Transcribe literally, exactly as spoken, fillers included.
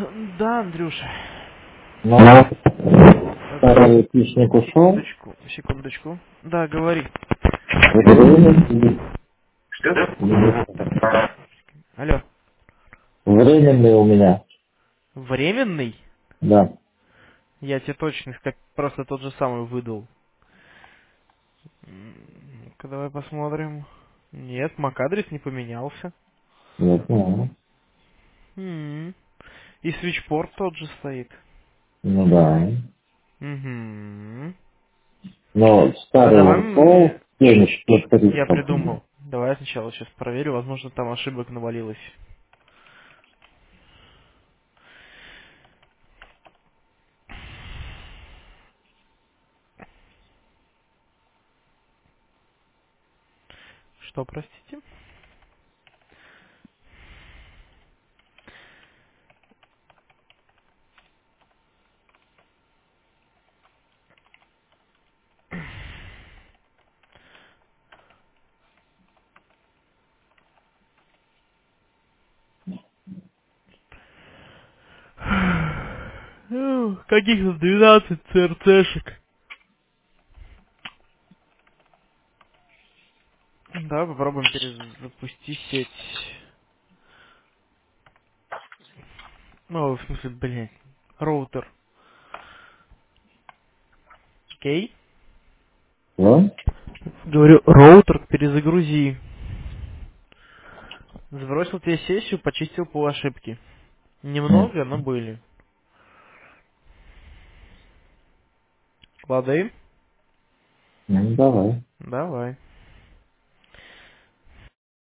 Да, Андрюша. Ну, Так, старый отличник ушел. секундочку, секундочку. Да, говори. Временный, Алло. временный у меня. Временный? Да. Я тебе точно как просто тот же самый выдал. М, Ну-ка, давай посмотрим. Нет, мак-адрес не поменялся. Я знаю. М. И свитчпорт тот же стоит. Ну да. Угу. Но А давай старый ушел. мне... Денежки Я повторить. придумал. Давай я сначала сейчас проверю, возможно там ошибок навалилось. Что, простите? Ну, каких-то двенадцать ЦРЦшек. Да, попробуем перезапустить сеть. Ну, в смысле, блядь, роутер. Окей? Да? Говорю, роутер перезагрузи. Сбросил тебе сессию, почистил по ошибке. М. Немного, но были. Лады? Ну, давай. Давай.